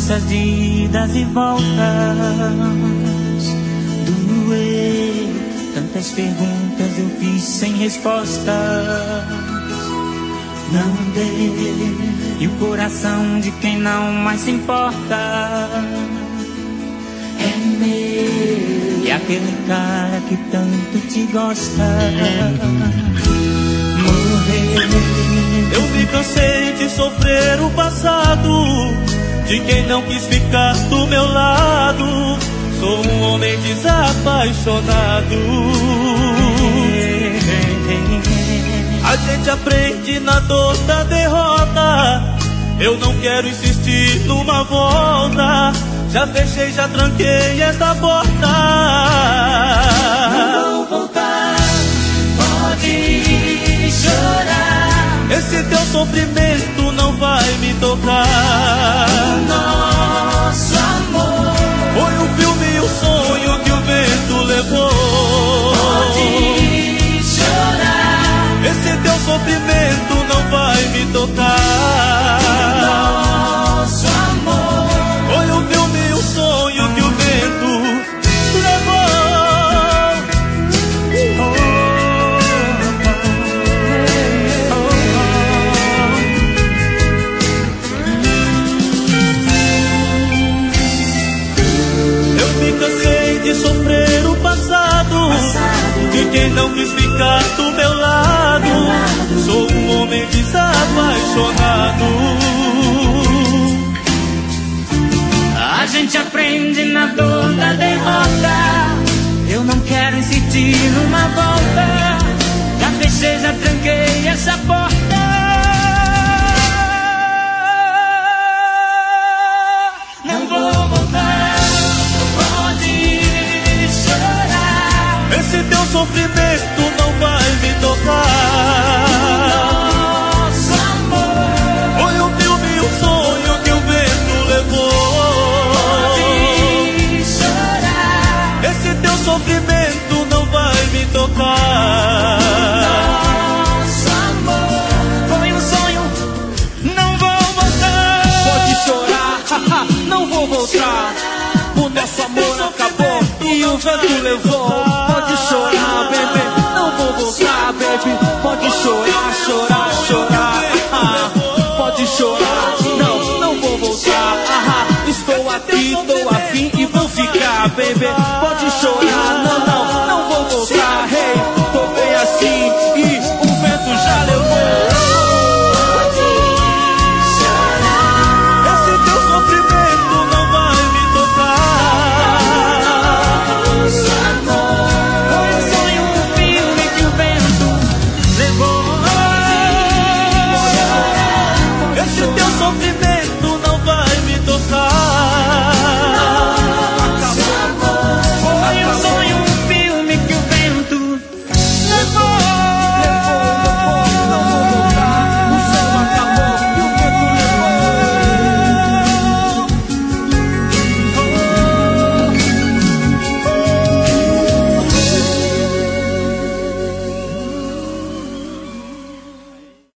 nossas idas e voltas. Doeu, tantas perguntas eu fiz sem respostas. Não dei, e o coração de quem não mais se importa é meu, e aquele cara que tanto te gosta morreu. Eu me cansei de sofrer o passado, de quem não quis ficar do meu lado. Sou um homem desapaixonado. A gente aprende na dor da derrota. Eu não quero insistir numa volta. Já fechei, já tranquei esta porta. Não vou voltar, pode chorar. Esse teu sofrimento não vai me tocar. Nosso amor foi um filme e um sonho que o vento levou. Pode chorar. Esse teu sofrimento não vai me tocar. Nosso amor foi um filme e um sonho que o vento levou. Cansei de sofrer o passado, de quem não quis ficar do meu lado. Sou um homem desapaixonado. A gente aprende na dor da derrota. Eu não quero insistir numa volta. Já fechei, já tranquei essa porta. Não vou voltar. Esse teu sofrimento não vai me tocar. Nosso amor foi um filme e um sonho que o vento levou. Pode chorar. Esse teu sofrimento não vai me tocar. Nosso amor foi um sonho, não vou voltar. Pode chorar, não vou voltar. O nosso amor acabou e o vento levou. Pode chorar, baby, não vou voltar, baby. Pode chorar, chorar, chorar. Pode chorar, não vou voltar. Estou aqui, estou afim e vou ficar, baby. Pode